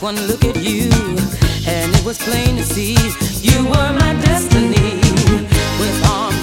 one look at you, and it was plain to see you were my destiny. With arms